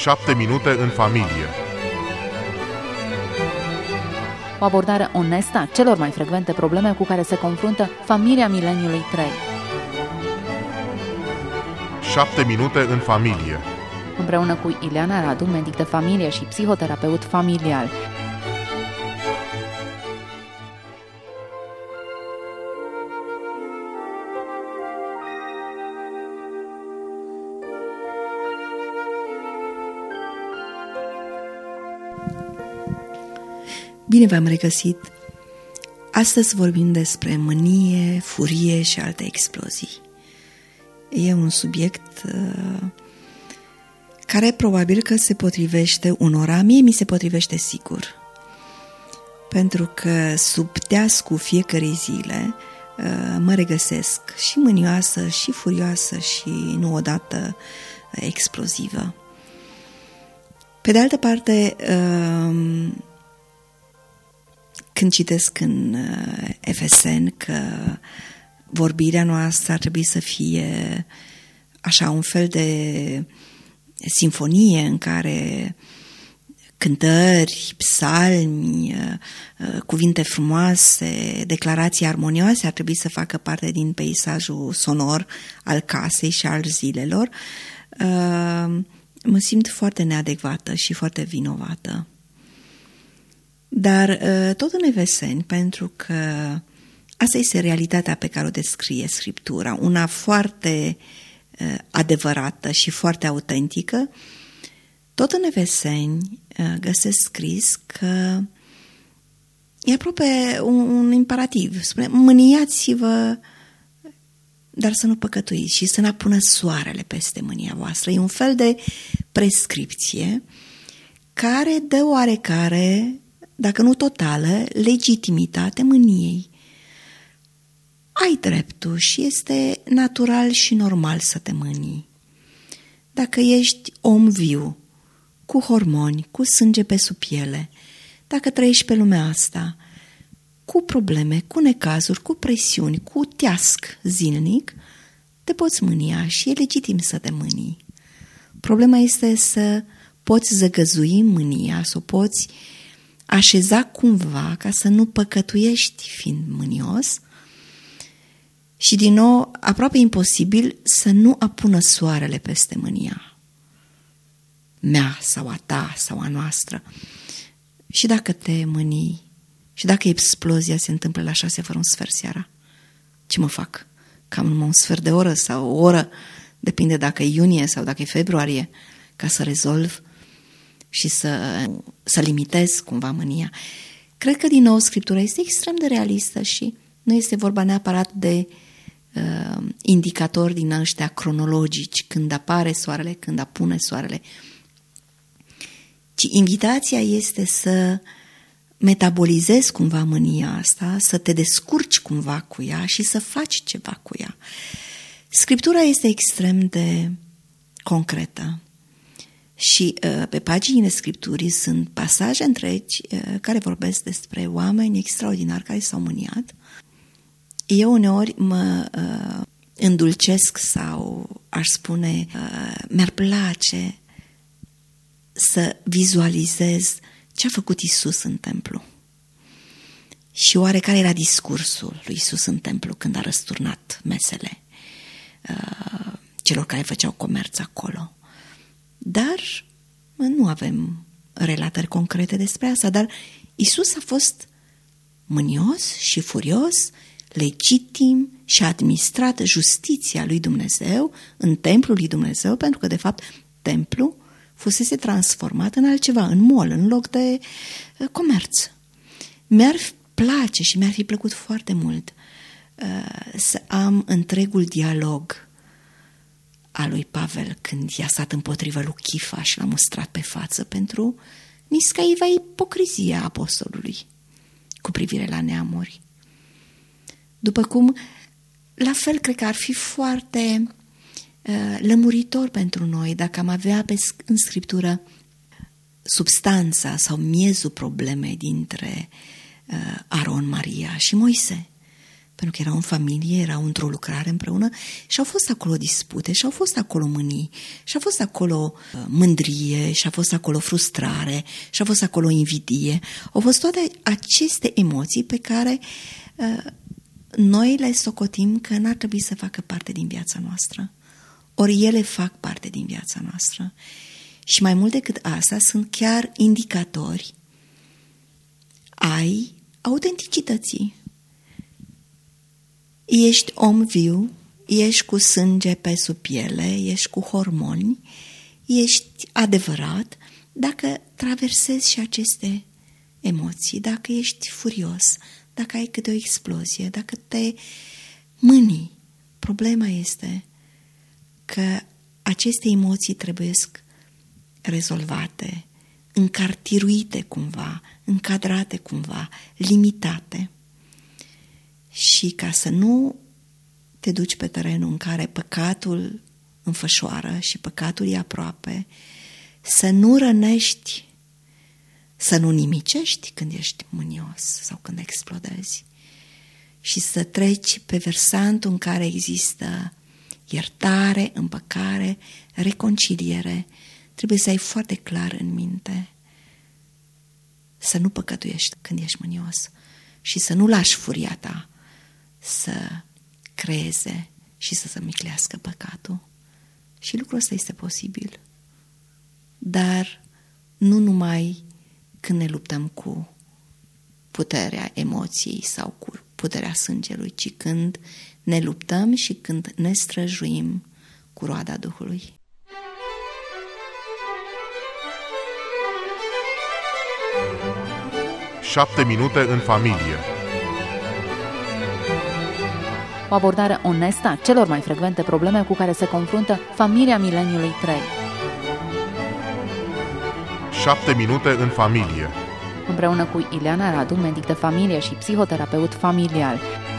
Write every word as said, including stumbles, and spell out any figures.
șapte minute în familie. O abordare onestă a celor mai frecvente probleme cu care se confruntă familia mileniului trei. șapte minute în familie. Împreună cu Ileana Radu, medic de familie și psihoterapeut familial. Bine v-am regăsit! Astăzi vorbim despre mânie, furie și alte explozii. E un subiect uh, care probabil că se potrivește unora, mie mi se potrivește sigur. Pentru că sub teascul fiecărei zile uh, mă regăsesc și mânioasă, și furioasă, și nu odată explozivă. Pe de altă parte, uh, când citesc în F S N că vorbirea noastră ar trebui să fie așa un fel de simfonie în care cântări, psalmi, cuvinte frumoase, declarații armonioase ar trebui să facă parte din peisajul sonor al casei și al zilelor, mă simt foarte neadecvată și foarte vinovată. Dar tot în Efeseni, pentru că asta este realitatea pe care o descrie Scriptura, una foarte adevărată și foarte autentică, tot în Efeseni găsesc scris că e aproape un, un imperativ. Spune, mâniați-vă, dar să nu păcătuiți și să nu apună soarele peste mânia voastră. E un fel de prescripție care dă oarecare, dacă nu totală, legitimitate mâniei. Ai dreptul și este natural și normal să te mânii. Dacă ești om viu, cu hormoni, cu sânge pe sub piele, dacă trăiești pe lumea asta, cu probleme, cu necazuri, cu presiuni, cu teasc zilnic, te poți mânia și e legitim să te mânii. Problema este să poți zăgăzui mânia, să o poți așeza cumva ca să nu păcătuiești fiind mânios și, din nou, aproape imposibil să nu apună soarele peste mânia mea sau a ta sau a noastră. Și dacă te mânii și dacă explozia se întâmplă la șase fără un sfert seara, ce mă fac? Cam numai un sfert de oră sau o oră, depinde dacă e iunie sau dacă e februarie, ca să rezolv și să, să limitez cumva mânia. Cred că, din nou, Scriptura este extrem de realistă și nu este vorba neapărat de uh, indicatori din ăștia cronologici, când apare soarele, când apune soarele, ci invitația este să metabolizezi cumva mânia asta, să te descurci cumva cu ea și să faci ceva cu ea. Scriptura este extrem de concretă. Și uh, pe paginile Scripturii sunt pasaje întregi uh, care vorbesc despre oameni extraordinari care s-au mâniat. Eu uneori mă uh, îndulcesc sau aș spune uh, mi-ar place să vizualizez ce a făcut Iisus în templu. Și oare care era discursul lui Iisus în templu când a răsturnat mesele uh, celor care făceau comerț acolo. Dar nu avem relatări concrete despre asta, dar Iisus a fost mânios și furios, legitim și a administrat justiția lui Dumnezeu în templul lui Dumnezeu, pentru că, de fapt, templul fusese transformat în altceva, în mall, în loc de comerț. Mi-ar place și mi-ar fi plăcut foarte mult uh, să am întregul dialog a lui Pavel când i-a stat împotrivă lui Chifa și l-a mustrat pe față pentru niscaiva ipocrizia apostolului cu privire la neamuri. După cum, la fel, cred că ar fi foarte uh, lămuritor pentru noi dacă am avea pe, în Scriptură substanța sau miezul problemei dintre uh, Aron, Maria și Moise. pentru că erau în familie, erau într-o lucrare împreună și au fost acolo dispute, și au fost acolo mânii, și a fost acolo mândrie, și a fost acolo frustrare, și a fost acolo invidie. Au fost toate aceste emoții pe care uh, noi le socotim că n-ar trebui să facă parte din viața noastră. Ori ele fac parte din viața noastră. Și mai mult decât asta, sunt chiar indicatori ai autenticității. Ești om viu, ești cu sânge pe sub piele, ești cu hormoni, ești adevărat dacă traversezi și aceste emoții, dacă ești furios, dacă ai câte o explozie, dacă te mâni. Problema este că aceste emoții trebuie rezolvate, încartiruite cumva, încadrate cumva, limitate. Și ca să nu te duci pe terenul în care păcatul înfășoară și păcatul e aproape, să nu rănești, să nu nimicești când ești mânios sau când explodezi și să treci pe versantul în care există iertare, împăcare, reconciliere. Trebuie să ai foarte clar în minte să nu păcătuiești când ești mânios și să nu lași furia ta să creeze și să se miclească păcatul. Și lucrul ăsta este posibil. Dar nu numai când ne luptăm cu puterea emoției sau cu puterea sângelui, ci când ne luptăm și când ne străjuim cu roada Duhului. Șapte minute în familie. O abordare onestă a celor mai frecvente probleme cu care se confruntă familia mileniului trei. Șapte minute în familie. Împreună cu Ileana Radu, medic de familie și psihoterapeut familial.